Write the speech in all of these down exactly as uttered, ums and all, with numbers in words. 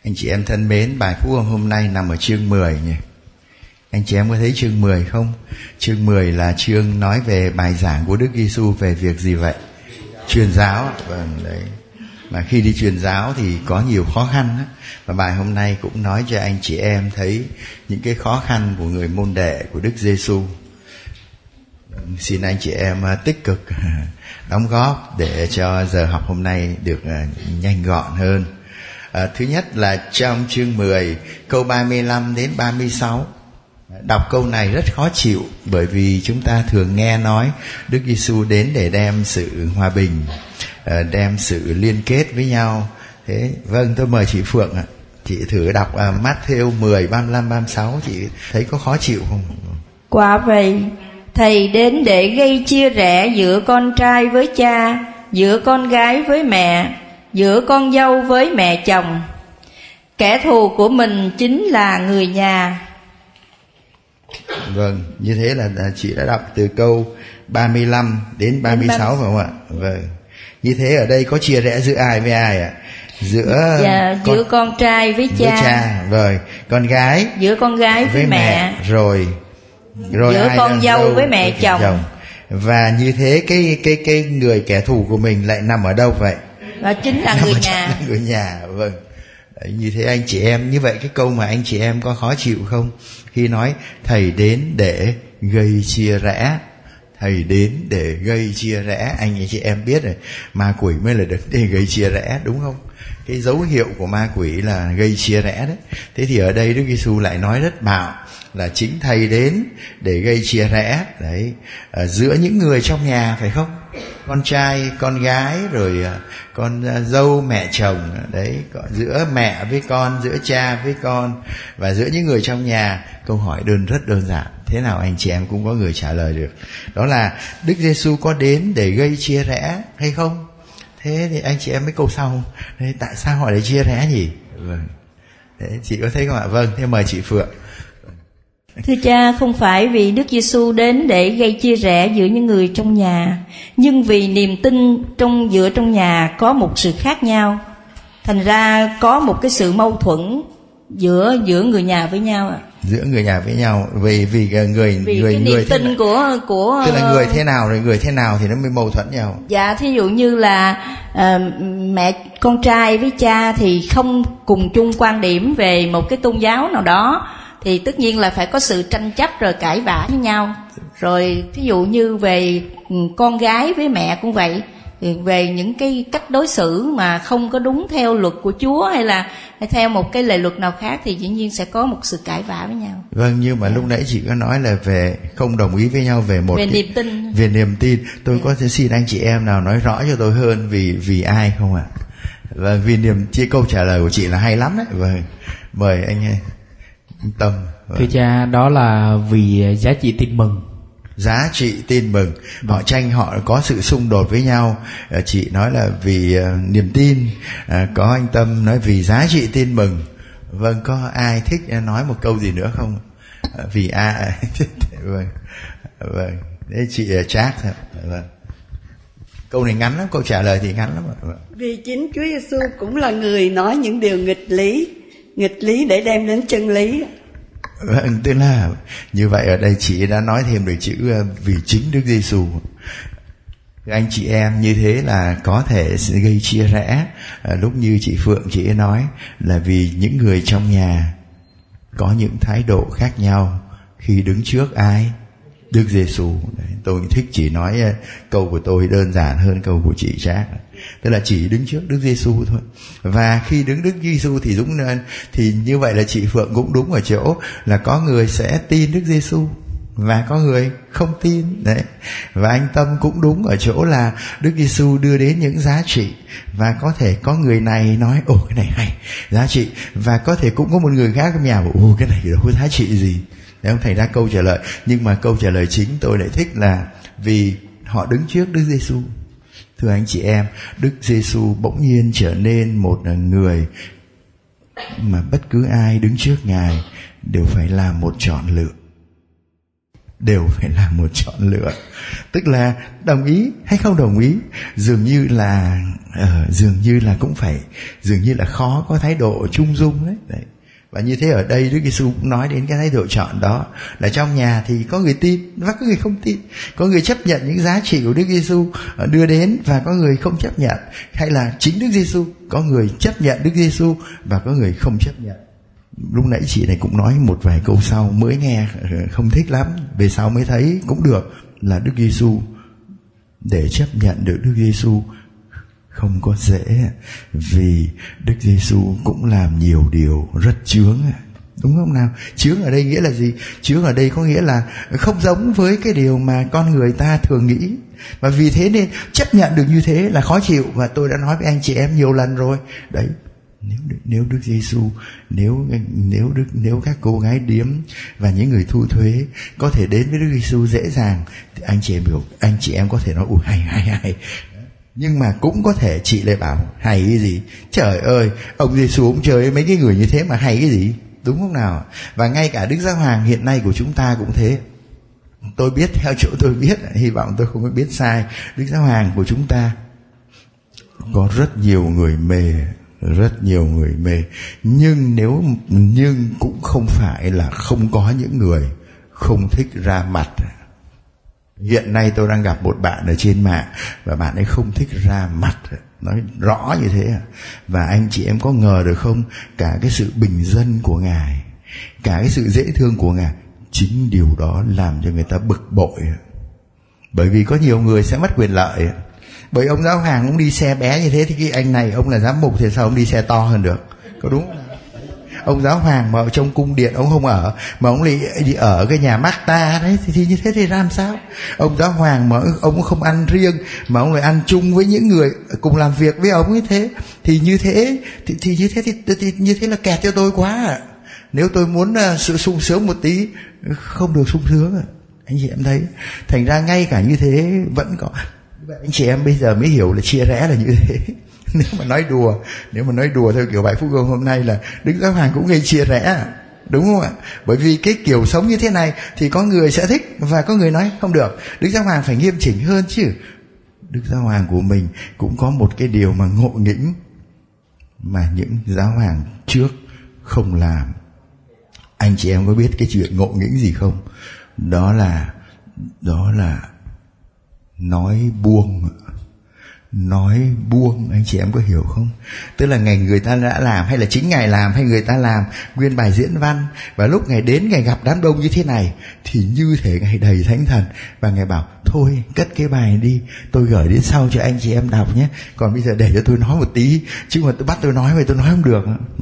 Anh chị em thân mến, bài phúc âm hôm nay nằm ở chương mười nhỉ. Anh chị em có thấy chương mười không? Chương mười là chương nói về bài giảng của Đức Giêsu về việc gì vậy? Truyền giáo. Vâng, đấy. Mà khi đi truyền giáo thì có nhiều khó khăn đó. Và bài hôm nay cũng nói cho anh chị em thấy những cái khó khăn của người môn đệ của Đức Giêsu. Xin anh chị em tích cực đóng góp để cho giờ học hôm nay được nhanh gọn hơn. À, thứ nhất là trong chương mười câu ba mươi lăm đến ba mươi sáu. Đọc câu này rất khó chịu, bởi vì chúng ta thường nghe nói Đức Giêsu đến để đem sự hòa bình, đem sự liên kết với nhau. Thế vâng, tôi mời chị Phượng ạ. Chị thử đọc uh, Matthew mười ba mươi lăm ba mươi sáu, chị thấy có khó chịu không? Quả vậy, Thầy đến để gây chia rẽ giữa con trai với cha, giữa con gái với mẹ, giữa con dâu với mẹ chồng. Kẻ thù của mình chính là người nhà. Vâng, như thế là chị đã đọc từ câu ba mươi lăm đến ba mươi sáu phải không ạ? Vâng. Như thế ở đây có chia rẽ giữa ai với ai ạ? Giữa dạ, con, giữa con trai với cha, với cha, rồi con gái giữa con gái với, với mẹ, mẹ, rồi rồi giữa ai con dâu với mẹ với chồng. chồng. Và như thế cái cái cái người kẻ thù của mình lại nằm ở đâu vậy? Đó chính là người nhà. Người nhà, vâng. Đấy, như thế anh chị em, như vậy cái câu mà anh chị em có khó chịu không? Khi nói Thầy đến để gây chia rẽ, Thầy đến để gây chia rẽ, anh chị em biết rồi, ma quỷ mới là được để gây chia rẽ, đúng không? Cái dấu hiệu của ma quỷ là gây chia rẽ đấy. Thế thì ở đây Đức Giêsu lại nói rất bạo là chính Thầy đến để gây chia rẽ đấy, ở giữa những người trong nhà, phải không? Con trai, con gái, rồi con dâu, mẹ chồng đấy, giữa mẹ với con, giữa cha với con, và giữa những người trong nhà. Câu hỏi đơn rất đơn giản, thế nào anh chị em cũng có người trả lời được. Đó là Đức Giêsu có đến để gây chia rẽ hay không? Thế thì anh chị em mới câu sau, đấy, tại sao họ lại chia rẽ nhỉ? Vâng. Đấy, chị có thấy không ạ? Vâng, thế mời chị Phượng. Thưa cha, không phải vì Đức Giêsu đến để gây chia rẽ giữa những người trong nhà, nhưng vì niềm tin trong giữa trong nhà có một sự khác nhau, thành ra có một cái sự mâu thuẫn giữa giữa người nhà với nhau ạ. Giữa người nhà với nhau, vì vì người vì người cái người niềm tin của của tức là người thế nào rồi người thế nào thì nó mới mâu thuẫn nhau. Dạ, thí dụ như là uh, mẹ con trai với cha thì không cùng chung quan điểm về một cái tôn giáo nào đó, thì tất nhiên là phải có sự tranh chấp rồi cãi vã với nhau. Rồi thí dụ như về con gái với mẹ cũng vậy, về những cái cách đối xử mà không có đúng theo luật của Chúa hay là theo một cái lề luật nào khác thì dĩ nhiên sẽ có một sự cãi vã với nhau. Vâng, nhưng mà lúc nãy chị có nói là về không đồng ý với nhau về một về cái, niềm tin. Về niềm tin, tôi có thể xin anh chị em nào nói rõ cho tôi hơn vì vì ai không ạ? Vâng, vì niềm chia câu trả lời của chị là hay lắm đấy. Vâng, mời anh, anh Tâm. Vâng. Thưa cha, đó là vì giá trị tin mừng. Giá trị tin mừng, họ tranh, họ có sự xung đột với nhau. Chị nói là vì uh, niềm tin, uh, có anh Tâm nói vì giá trị tin mừng. Vâng, có ai thích nói một câu gì nữa không? Uh, vì ai? Vâng, vâng. Đấy chị uh, Trác. Vâng. Câu này ngắn lắm, câu trả lời thì ngắn lắm. Vâng. Vì chính Chúa Giêsu cũng là người nói những điều nghịch lý, nghịch lý để đem đến chân lý. Vâng, tức là như vậy ở đây chị đã nói thêm được chữ vì chính Đức Giêsu. Anh chị em, như thế là có thể sẽ gây chia rẽ. À, lúc như chị Phượng chị nói là vì những người trong nhà có những thái độ khác nhau khi đứng trước ai? Đức Giêsu. Tôi thích chỉ nói câu của tôi đơn giản hơn câu của chị Trác. Tức là chỉ đứng trước Đức Giêsu thôi. Và khi đứng Đức Giêsu thì đúng, thì như vậy là chị Phượng cũng đúng ở chỗ là có người sẽ tin Đức Giêsu và có người không tin đấy. Và anh Tâm cũng đúng ở chỗ là Đức Giêsu đưa đến những giá trị, và có thể có người này nói ồ cái này hay, giá trị, và có thể cũng có một người khác trong nhà bảo ồ cái này đâu có giá trị gì. Đấy không, thành ra câu trả lời, nhưng mà câu trả lời chính tôi lại thích là vì họ đứng trước Đức Giêsu. Thưa anh chị em, Đức Giêsu bỗng nhiên trở nên một người mà bất cứ ai đứng trước Ngài đều phải làm một chọn lựa. đều phải là một chọn lựa. Tức là đồng ý hay không đồng ý, dường như là uh, dường như là cũng phải, dường như là khó có thái độ trung dung đấy. Đấy. Và như thế ở đây Đức Giêsu cũng nói đến cái thái độ chọn đó, là trong nhà thì có người tin và có người không tin, có người chấp nhận những giá trị của Đức Giêsu đưa đến và có người không chấp nhận, hay là chính Đức Giêsu, có người chấp nhận Đức Giêsu và có người không chấp nhận. Lúc nãy chị này cũng nói một vài câu sau mới nghe không thích lắm, về sau mới thấy cũng được, là Đức Giêsu, để chấp nhận được Đức Giêsu không có dễ, vì Đức Giêsu cũng làm nhiều điều rất chướng, đúng không nào? Chướng ở đây nghĩa là gì? Chướng ở đây có nghĩa là không giống với cái điều mà con người ta thường nghĩ, và vì thế nên chấp nhận được như thế là khó chịu. Và tôi đã nói với anh chị em nhiều lần rồi đấy, nếu nếu Đức Giêsu, nếu nếu Đức nếu các cô gái điếm và những người thu thuế có thể đến với Đức Giêsu dễ dàng, thì anh chị em hiểu, anh chị em có thể nói ui hay hay hay. Nhưng mà cũng có thể chị lại bảo hay cái gì, trời ơi, ông Giêsu ông chơi mấy cái người như thế mà hay cái gì, đúng không nào? Và ngay cả Đức Giáo Hoàng hiện nay của chúng ta cũng thế. Tôi biết, theo chỗ tôi biết, hy vọng tôi không có biết sai, Đức Giáo Hoàng của chúng ta có rất nhiều người mê, rất nhiều người mê, nhưng nếu nhưng cũng không phải là không có những người không thích ra mặt. Hiện nay tôi đang gặp một bạn ở trên mạng và bạn ấy không thích ra mặt, nói rõ như thế. Và anh chị em có ngờ được không, cả cái sự bình dân của Ngài, cả cái sự dễ thương của Ngài, chính điều đó làm cho người ta bực bội. Bởi vì có nhiều người sẽ mất quyền lợi. Bởi ông Giáo Hoàng ông đi xe bé như thế, thì cái anh này ông là giám mục thì sao ông đi xe to hơn được, có đúng không? Ông Giáo Hoàng mà ở trong cung điện ông không ở, mà ông đi, đi ở cái nhà Marta đấy, thì, thì như thế thì làm sao? Ông Giáo Hoàng mà ông không ăn riêng, mà ông lại ăn chung với những người cùng làm việc với ông như thế, thì như thế thì, thì như thế thì, thì, thì như thế là kẹt cho tôi quá. Nếu tôi muốn uh, sự sung sướng một tí, không được sung sướng. Anh chị em thấy, thành ra ngay cả như thế vẫn có. Anh chị em bây giờ mới hiểu là chia rẽ là như thế. Nếu mà nói đùa, nếu mà nói đùa theo kiểu bài Phúc Hương hôm nay là Đức Giáo Hoàng cũng gây chia rẽ, đúng không ạ? Bởi vì cái kiểu sống như thế này thì có người sẽ thích và có người nói không được. Đức Giáo Hoàng phải nghiêm chỉnh hơn chứ. Đức Giáo Hoàng của mình cũng có một cái điều mà ngộ nghĩnh mà những giáo hoàng trước không làm. Anh chị em có biết cái chuyện ngộ nghĩnh gì không? Đó là đó là nói buông. Nói buông, anh chị em có hiểu không? Tức là ngày người ta đã làm, hay là chính Ngài làm, hay người ta làm nguyên bài diễn văn, và lúc Ngài đến Ngài gặp đám đông như thế này thì như thể Ngài đầy Thánh Thần, và Ngài bảo thôi cất cái bài đi, tôi gửi đến sau cho anh chị em đọc nhé, còn bây giờ để cho tôi nói một tí, chứ mà tôi bắt tôi nói vậy tôi nói không được.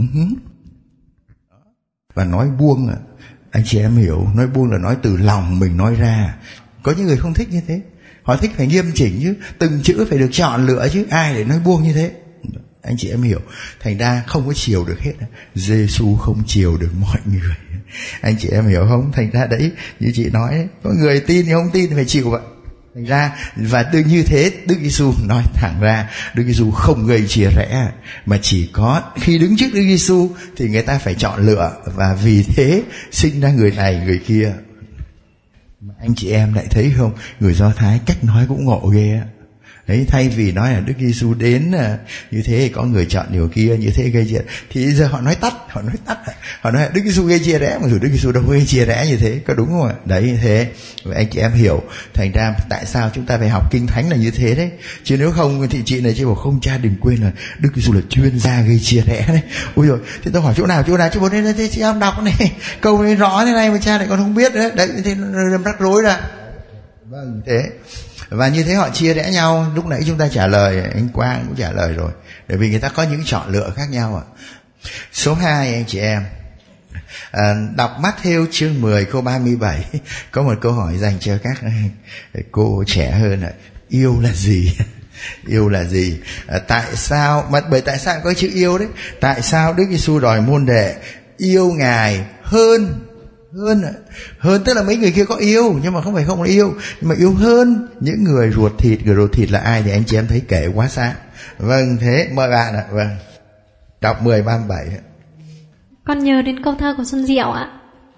Và nói buông, anh chị em hiểu, nói buông là nói từ lòng mình nói ra. Có những người không thích như thế, họ thích phải nghiêm chỉnh chứ, từng chữ phải được chọn lựa chứ, ai để nói buông như thế. Anh chị em hiểu, thành ra không có chiều được hết. Giê-xu không chiều được mọi người, anh chị em hiểu không? Thành ra đấy, như chị nói đấy, có người tin thì không tin thì phải chịu vậy. Thành ra, và từ như thế Đức Giêsu nói thẳng ra, Đức Giêsu không gây chia rẽ, mà chỉ có khi đứng trước Đức Giêsu thì người ta phải chọn lựa, và vì thế sinh ra người này người kia. Anh chị em lại thấy không, người Do Thái cách nói cũng ngộ ghê á. Đấy, thay vì nói là Đức Giêsu đến như thế có người chọn điều kia, như thế gây chia, thì giờ họ nói tắt, họ nói tắt, họ nói Đức Giêsu gây chia rẽ, mà dù Đức Giêsu đâu gây chia rẽ như thế, có đúng không ạ? Đấy, như thế vậy anh chị em hiểu. Thành ra tại sao chúng ta phải học Kinh Thánh là như thế đấy, chứ nếu không thì chị này chị bảo không cha đừng quên là Đức Giêsu là chuyên gia gây chia rẽ đấy. Ôi rồi, thế tôi hỏi chỗ nào chỗ nào chứ bố nên thế chị em đọc này, câu này rõ thế này mà cha lại còn không biết nữa, đấy thế nó rắc rối ra. Vâng, thế. Và như thế họ chia rẽ nhau. Lúc nãy chúng ta trả lời, anh Quang cũng trả lời rồi, bởi vì người ta có những chọn lựa khác nhau ạ. Số hai anh chị em, à, đọc Mát-thêu chương mười câu ba mươi bảy, có một câu hỏi dành cho các cô trẻ hơn ạ. Yêu là gì? Yêu là gì? À, tại sao mà bởi tại sao có chữ yêu đấy? Tại sao Đức Giêsu đòi môn đệ yêu Ngài hơn hơn hơn tức là mấy người kia có yêu nhưng mà không phải không có yêu, nhưng mà yêu hơn những người ruột thịt. Người ruột thịt là ai thì anh chị em thấy kể quá sáng. Vâng, thế mời bạn ạ. Vâng, đọc mười ba mươi bảy. Con nhớ đến câu thơ của Xuân Diệu ạ.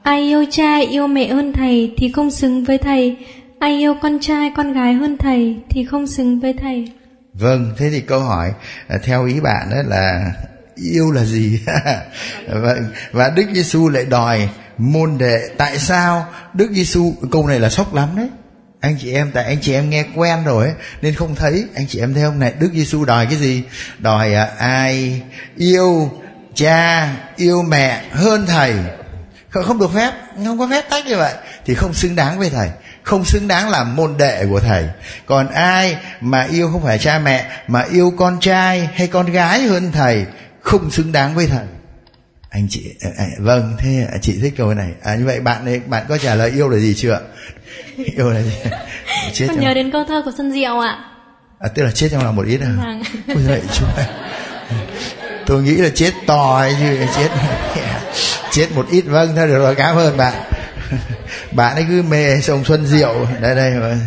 ai yêu cha yêu mẹ hơn thầy thì không xứng với thầy, ai yêu con trai con gái hơn thầy thì không xứng với thầy. Vâng, thế thì câu hỏi theo ý bạn đó là yêu là gì? Vâng, và Đức Giêsu lại đòi môn đệ. Tại sao Đức Giêsu, câu này là sốc lắm đấy anh chị em, tại anh chị em nghe quen rồi ấy, nên không thấy. Anh chị em thấy không này, Đức Giêsu đòi cái gì? Đòi à, ai yêu cha yêu mẹ hơn thầy. Không, không được phép, không có phép tách như vậy, thì không xứng đáng với thầy, không xứng đáng làm môn đệ của thầy. Còn ai mà yêu không phải cha mẹ mà yêu con trai hay con gái hơn thầy, không xứng đáng với thầy. Anh chị à, vâng, thế chị thích câu này. À, như vậy bạn ấy, bạn có trả lời yêu là gì chưa? Yêu là gì? Chết Con nhớ đến câu thơ của Xuân Diệu ạ. À, tức là chết trong lòng một ít à? Vâng. Ôi giời, chú ơi. Tôi nghĩ là chết to ấy chứ, chết chết một ít. Vâng, thôi được rồi, cảm ơn bạn. Bạn ấy cứ mê sông Xuân Diệu. Đây đây mà.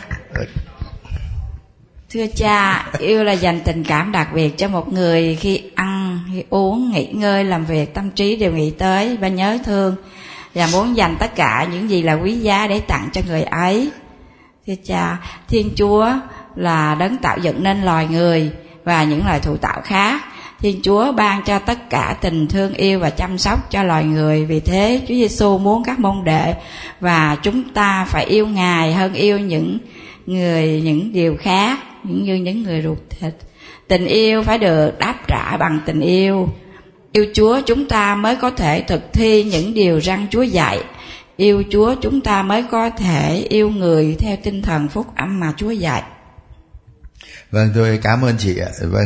Thưa cha, yêu là dành tình cảm đặc biệt cho một người, khi ăn, khi uống, nghỉ ngơi, làm việc, tâm trí đều nghĩ tới và nhớ thương, và muốn dành tất cả những gì là quý giá để tặng cho người ấy. Thưa cha, Thiên Chúa là đấng tạo dựng nên loài người và những loài thụ tạo khác. Thiên Chúa ban cho tất cả tình thương yêu và chăm sóc cho loài người. Vì thế Chúa Giêsu muốn các môn đệ và chúng ta phải yêu Ngài hơn yêu những người, những điều khác, những như những người ruột thịt. Tình yêu phải được đáp trả bằng tình yêu. Yêu Chúa chúng ta mới có thể thực thi những điều răn Chúa dạy. Yêu Chúa chúng ta mới có thể yêu người theo tinh thần phúc âm mà Chúa dạy. Vâng, tôi cảm ơn chị ạ. Vâng,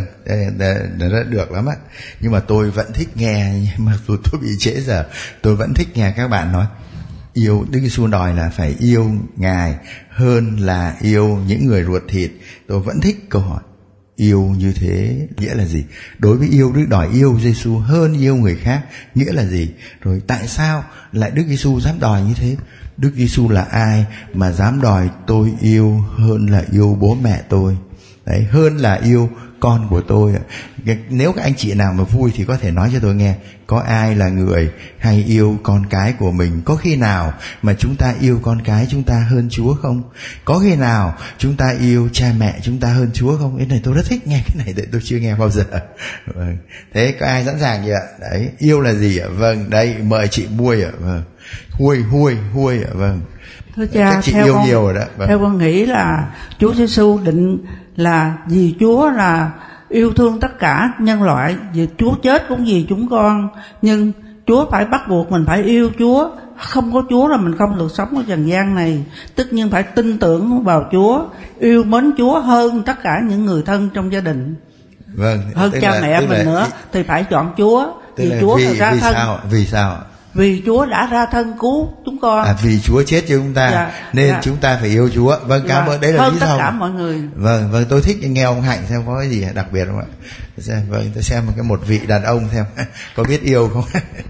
rất được lắm ạ. Nhưng mà tôi vẫn thích nghe, nhưng mà tôi, tôi bị trễ giờ. Tôi vẫn thích nghe các bạn nói yêu. Đức Giêsu đòi là phải yêu Ngài hơn là yêu những người ruột thịt. Tôi vẫn thích câu hỏi yêu như thế nghĩa là gì? Đối với yêu, Đức đòi yêu Giêsu hơn yêu người khác nghĩa là gì? Rồi tại sao lại Đức Giêsu dám đòi như thế? Đức Giêsu là ai mà dám đòi tôi yêu hơn là yêu bố mẹ tôi? Đấy, hơn là yêu con của tôi. Nếu các anh chị nào mà vui thì có thể nói cho tôi nghe, có ai là người hay yêu con cái của mình? Có khi nào mà chúng ta yêu con cái chúng ta hơn Chúa không? Có khi nào chúng ta yêu cha mẹ chúng ta hơn Chúa không? Cái này tôi rất thích nghe cái này, để tôi chưa nghe bao giờ. Vâng. Thế có ai sẵn sàng chưa ạ? Đấy, yêu là gì ạ? Vâng, đây mời chị Muôi ạ. Vâng. Huôi, huôi, huôi ạ. Vâng. Thưa cha, các chị theo yêu con, nhiều rồi đó. Vâng. Theo con nghĩ là Chúa Giêsu định là vì Chúa là yêu thương tất cả nhân loại, vì Chúa chết cũng vì chúng con, nhưng Chúa phải bắt buộc mình phải yêu Chúa. Không có Chúa là mình không được sống ở trần gian này. Tất nhiên phải tin tưởng vào Chúa, yêu mến Chúa hơn tất cả những người thân trong gia đình. Vâng, hơn cha là, mẹ mình là, nữa thì phải chọn Chúa. Vì Chúa vì, ra vì thân. sao? Vì sao? Vì Chúa đã ra thân cứu chúng con. À, vì Chúa chết cho chúng ta, dạ, nên dạ. chúng ta phải yêu Chúa. Vâng, cảm ơn. Dạ. Đấy là hơn lý tất do. cả mọi người. Vâng, vâng, tôi thích nghe ông Hạnh xem có cái gì đặc biệt không ạ? Xem, vâng, tôi xem một cái một vị đàn ông xem có biết yêu không.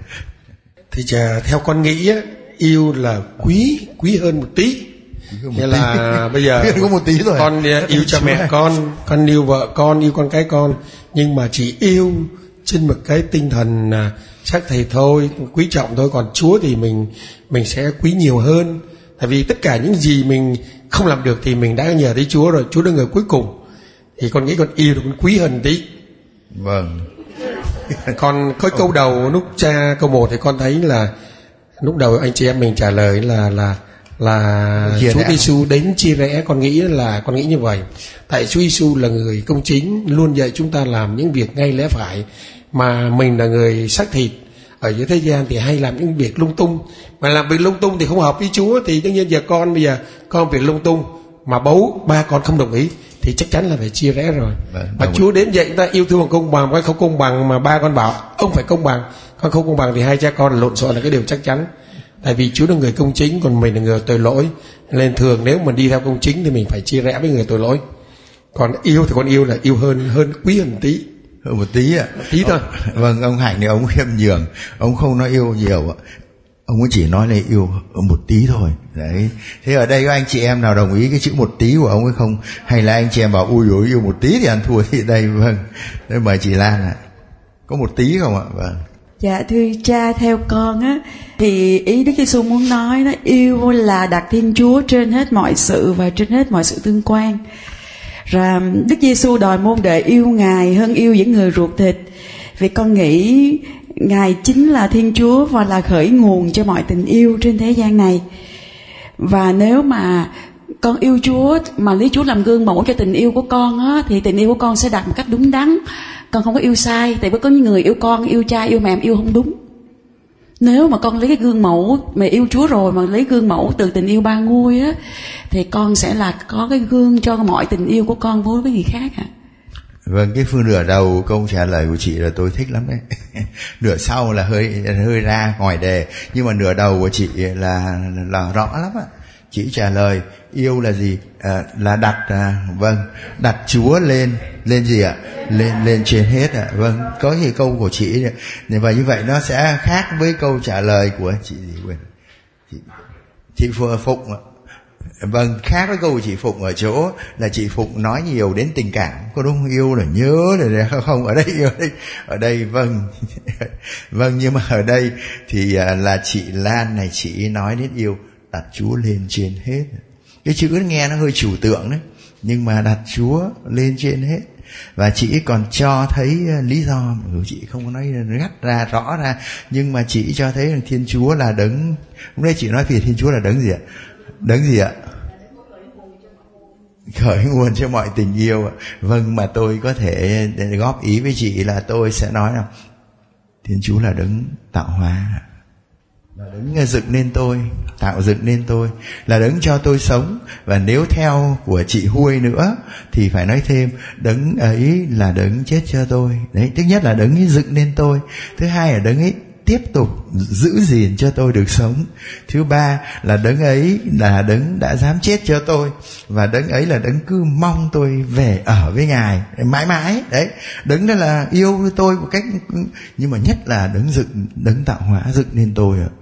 Thì chà, theo con nghĩ á, yêu là quý quý hơn một tí. Nghĩa là bây giờ có một tí rồi. Con yêu cha mẹ con, con yêu vợ con, yêu con cái con, nhưng mà chỉ yêu trên một cái tinh thần xác thầy thôi, quý trọng thôi. Còn Chúa thì mình mình sẽ quý nhiều hơn. Tại vì tất cả những gì mình không làm được thì mình đã nhờ tới Chúa rồi. Chúa là người cuối cùng. Thì con nghĩ con yêu được con quý hơn tí. Vâng. Còn có câu đầu lúc cha câu một thì con thấy là lúc đầu anh chị em mình trả lời là là là Chia Chúa Giêsu đến chia rẽ. Con nghĩ là con nghĩ như vậy. Tại Chúa Giêsu là người công chính, luôn dạy chúng ta làm những việc ngay lẽ phải, mà mình là người xác thịt ở dưới thế gian thì hay làm những việc lung tung. Mà làm việc lung tung thì không hợp với Chúa, thì tất nhiên giờ con bây giờ con việc lung tung mà bố ba con không đồng ý thì chắc chắn là phải chia rẽ rồi. Vâng, mà Chúa đến dạy chúng ta yêu thương bằng công bằng, con không công bằng mà ba con bảo ông phải công bằng, con không công bằng thì hai cha con lộn xộn là cái điều chắc chắn. Tại vì Chúa là người công chính, còn mình là người tội lỗi, nên thường nếu mình đi theo công chính thì mình phải chia rẽ với người tội lỗi. Còn yêu thì con yêu là yêu hơn hơn quý hơn một tí. Hơn một tí ạ. Một tí thôi. Vâng, ông Hạnh thì ông khiêm nhường, ông không nói yêu nhiều ạ. Ông ấy chỉ nói là yêu một tí thôi. Đấy. Thế ở đây có anh chị em nào đồng ý cái chữ một tí của ông ấy không? Hay là anh chị em bảo ui dồi yêu một tí thì ăn thua thì đây. Vâng. Đây mời chị Lan ạ. Có một tí không ạ? Vâng. Dạ thưa cha, theo con á thì ý Đức Giêsu muốn nói đó, yêu là đặt Thiên Chúa trên hết mọi sự và trên hết mọi sự tương quan. Rồi Đức Giêsu đòi môn đệ yêu Ngài hơn yêu những người ruột thịt. Vì con nghĩ Ngài chính là Thiên Chúa và là khởi nguồn cho mọi tình yêu trên thế gian này. Và nếu mà con yêu Chúa mà lấy Chúa làm gương mẫu cho tình yêu của con á, thì tình yêu của con sẽ đặt một cách đúng đắn. Con không có yêu sai. Tại vì có những người yêu con, yêu cha, yêu mẹ yêu không đúng. Nếu mà con lấy cái gương mẫu mà yêu Chúa rồi mà lấy gương mẫu từ tình yêu ba ngôi á, thì con sẽ là có cái gương cho mọi tình yêu của con với người khác ạ. À. Vâng, cái phương nửa đầu câu trả lời của chị là tôi thích lắm đấy. Nửa sau là hơi hơi ra ngoài đề, nhưng mà nửa đầu của chị là là rõ lắm ạ. Chị trả lời yêu là gì? À, là đặt à, vâng, đặt Chúa lên lên gì ạ? Lên lên trên hết ạ. Vâng, có cái câu của chị và như vậy nó sẽ khác với câu trả lời của chị gì quên. Chị chị Phụng ạ. Vâng, khác với câu của chị Phụng ở chỗ là chị Phụng nói nhiều đến tình cảm, có đúng không? Yêu là nhớ rồi không, ở đây ở đây ở đây vâng vâng, nhưng mà ở đây thì là chị Lan này, chị nói đến yêu đặt Chúa lên trên hết. Cái chữ nghe nó hơi trừu tượng đấy, nhưng mà đặt Chúa lên trên hết. Và chị còn cho thấy lý do, chị không có nói gắt ra rõ ra, nhưng mà chị cho thấy rằng Thiên Chúa là đấng. Hôm nay chị nói về Thiên Chúa là đấng gì ạ? Đấng gì ạ? Khởi nguồn cho mọi tình yêu. Vâng, mà tôi có thể góp ý với chị là tôi sẽ nói là Thiên Chúa là đấng tạo hóa, là đấng dựng nên tôi, tạo dựng nên tôi, là đấng cho tôi sống. Và nếu theo của chị Huôi nữa thì phải nói thêm đấng ấy là đấng chết cho tôi. Đấy, thứ nhất là đấng ấy dựng nên tôi, thứ hai là đấng ấy tiếp tục giữ gìn cho tôi được sống, thứ ba là đấng ấy là đấng đã dám chết cho tôi, và đấng ấy là đấng cứ mong tôi về ở với Ngài mãi mãi. Đấy, đấng đó là yêu tôi một cách, nhưng mà nhất là đấng dựng, đấng tạo hóa dựng nên tôi ạ.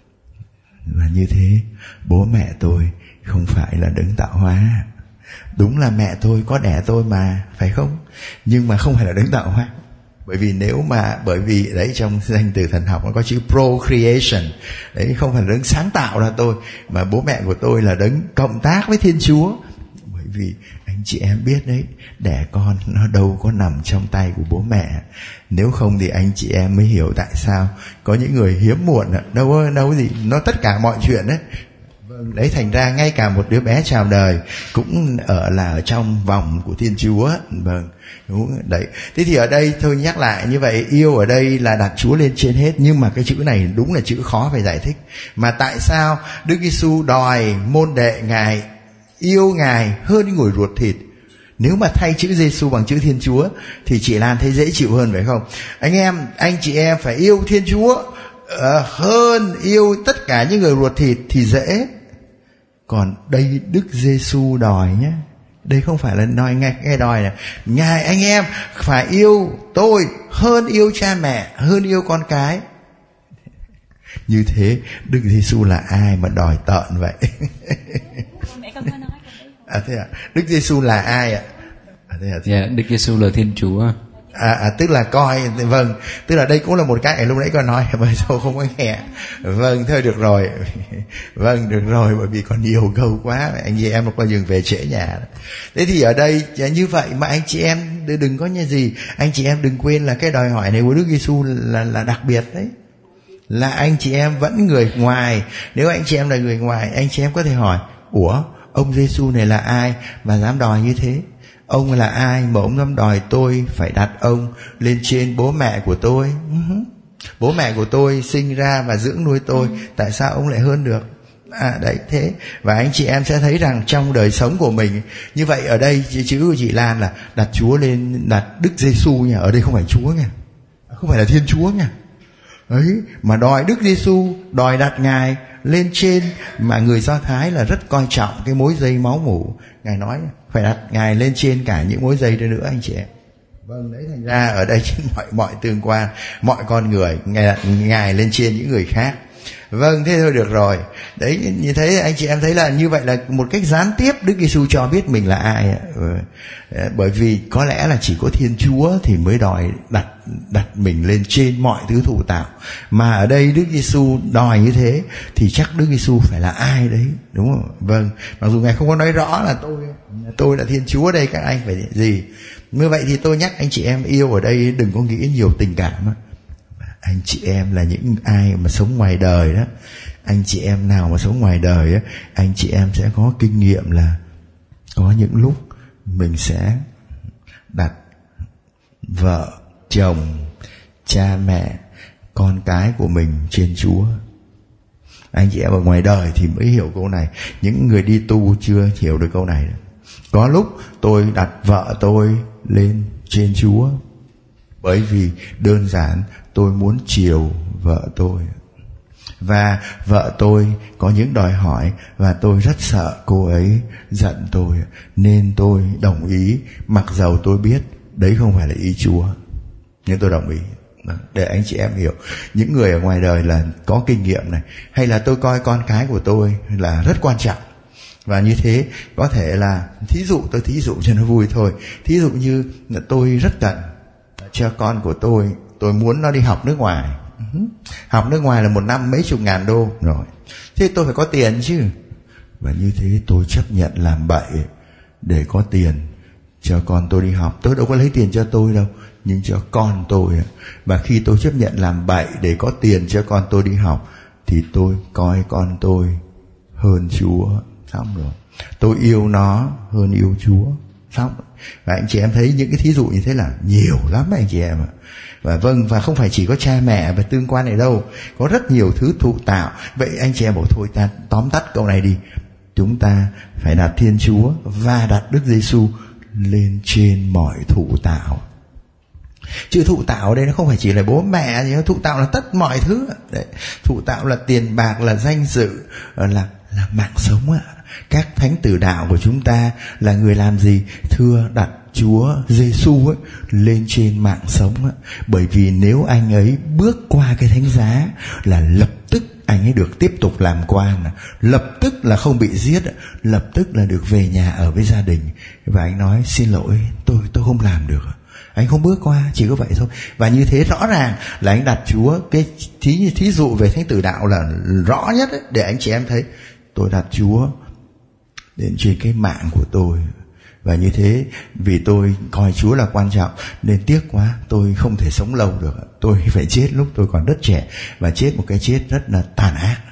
Và như thế bố mẹ tôi không phải là đấng tạo hóa. Đúng là mẹ tôi có đẻ tôi mà, phải không? Nhưng mà không phải là đấng tạo hóa. Bởi vì nếu mà, bởi vì đấy trong danh từ thần học nó có chữ procreation, đấy không phải là đấng sáng tạo ra tôi, mà bố mẹ của tôi là đấng cộng tác với Thiên Chúa. Bởi vì anh chị em biết đấy, đẻ con nó đâu có nằm trong tay của bố mẹ. Nếu không thì anh chị em mới hiểu tại sao có những người hiếm muộn, đâu đâu gì, nó tất cả mọi chuyện đấy. Vâng, đấy, thành ra ngay cả một đứa bé chào đời cũng ở là ở trong vòng của Thiên Chúa. Vâng, đúng đấy. Thế thì ở đây thôi nhắc lại như vậy, yêu ở đây là đặt Chúa lên trên hết, nhưng mà cái chữ này đúng là chữ khó phải giải thích. Mà tại sao Đức Giêsu đòi môn đệ Ngài yêu Ngài hơn người ruột thịt? Nếu mà thay chữ Giêsu bằng chữ Thiên Chúa thì chị Lan thấy dễ chịu hơn, phải không? Anh em, anh chị em phải yêu Thiên Chúa uh, hơn yêu tất cả những người ruột thịt thì dễ. Còn đây Đức Giêsu đòi nhé. Đây không phải là nói nghe, nghe đòi này. Ngài, anh em phải yêu tôi hơn yêu cha mẹ, hơn yêu con cái. Như thế Đức Giêsu là ai mà đòi tợn vậy? Mẹ con có nói à, thế à? Đức Giêsu là ai ạ? À, thế à, thế à? Yeah, Đức Giêsu là Thiên Chúa. À, à, tức là coi, vâng, tức là đây cũng là một cái lúc nãy con nói mà tôi không có nghe. Vâng, thôi được rồi. Vâng, được rồi, bởi vì còn nhiều câu quá, anh chị em nó coi dừng về trễ nhà. Thế thì ở đây như vậy mà anh chị em đừng có như gì, anh chị em đừng quên là cái đòi hỏi này của Đức Giêsu là là đặc biệt đấy. Là anh chị em vẫn người ngoài. Nếu anh chị em là người ngoài, anh chị em có thể hỏi, ủa, ông Giêsu này là ai mà dám đòi như thế? Ông là ai mà ông dám đòi tôi phải đặt ông lên trên bố mẹ của tôi? Uh-huh. Bố mẹ của tôi sinh ra và dưỡng nuôi tôi, tại sao ông lại hơn được? À đấy, thế. Và anh chị em sẽ thấy rằng trong đời sống của mình, như vậy ở đây chữ của chị Lan là đặt Chúa lên, đặt Đức Giêsu nha. Ở đây không phải Chúa nha, không phải là Thiên Chúa nha. Đấy, mà đòi Đức Giêsu, đòi đặt Ngài lên trên, mà người Do Thái là rất coi trọng cái mối dây máu mủ. Ngài nói phải đặt Ngài lên trên cả những mối dây đó nữa anh chị em. Vâng, đấy, thành ra ở đây mọi mọi tương quan, mọi con người Ngài đặt Ngài lên trên những người khác. Vâng, thế thôi được rồi. Đấy, như thế anh chị em thấy là như vậy là một cách gián tiếp Đức Giêsu cho biết mình là ai ạ. Bởi vì có lẽ là chỉ có Thiên Chúa thì mới đòi đặt đặt mình lên trên mọi thứ thụ tạo. Mà ở đây Đức Giêsu đòi như thế thì chắc Đức Giêsu phải là ai đấy, đúng không? Vâng, mặc dù Ngài không có nói rõ là tôi tôi là Thiên Chúa đây, các anh phải gì. Như vậy thì tôi nhắc anh chị em yêu ở đây đừng có nghĩ nhiều tình cảm. Anh chị em là những ai mà sống ngoài đời đó, anh chị em nào mà sống ngoài đời á, anh chị em sẽ có kinh nghiệm là có những lúc mình sẽ đặt vợ, chồng, cha mẹ, con cái của mình trên Chúa. Anh chị em ở ngoài đời thì mới hiểu câu này. Những người đi tu chưa hiểu được câu này. Có lúc tôi đặt vợ tôi lên trên Chúa, bởi vì đơn giản tôi muốn chiều vợ tôi. Và vợ tôi có những đòi hỏi và tôi rất sợ cô ấy giận tôi, nên tôi đồng ý, mặc dầu tôi biết đấy không phải là ý Chúa, nhưng tôi đồng ý. Để anh chị em hiểu, những người ở ngoài đời là có kinh nghiệm này. Hay là tôi coi con cái của tôi là rất quan trọng, và như thế có thể là, thí dụ tôi thí dụ cho nó vui thôi, thí dụ như là tôi rất cần cho con của tôi, tôi muốn nó đi học nước ngoài. Uh-huh. Học nước ngoài là một năm mấy chục ngàn đô rồi, thế tôi phải có tiền chứ. Và như thế tôi chấp nhận làm bậy để có tiền cho con tôi đi học. Tôi đâu có lấy tiền cho tôi đâu, nhưng cho con tôi. Và khi tôi chấp nhận làm bậy để có tiền cho con tôi đi học, thì tôi coi con tôi hơn Chúa. Xong rồi, tôi yêu nó hơn yêu Chúa. Xong. Và anh chị em thấy những cái thí dụ như thế là nhiều lắm anh chị em ạ. Và vâng, và không phải chỉ có cha mẹ và tương quan này đâu, có rất nhiều thứ thụ tạo. Vậy anh chị em bảo thôi ta tóm tắt câu này đi. Chúng ta phải đặt Thiên Chúa và đặt Đức Giêsu lên trên mọi thụ tạo. Chữ thụ tạo ở đây nó không phải chỉ là bố mẹ, nhưng thụ tạo là tất mọi thứ. Đấy. Thụ tạo là tiền bạc, là danh dự, là, là mạng sống ạ. Các thánh tử đạo của chúng ta là người làm gì? Thưa đặt Chúa Giêsu ấy lên trên mạng sống ấy. Bởi vì nếu anh ấy bước qua cái thánh giá là lập tức anh ấy được tiếp tục làm quan, lập tức là không bị giết, lập tức là được về nhà ở với gia đình. Và anh nói xin lỗi, tôi tôi không làm được, anh không bước qua, chỉ có vậy thôi. Và như thế rõ ràng là anh đặt Chúa, cái thí, thí dụ về thánh tử đạo là rõ nhất ấy, để anh chị em thấy tôi đặt Chúa đến trên cái mạng của tôi. Và như thế, vì tôi coi Chúa là quan trọng, nên tiếc quá, tôi không thể sống lâu được. Tôi phải chết lúc tôi còn rất trẻ, và chết một cái chết rất là tàn ác.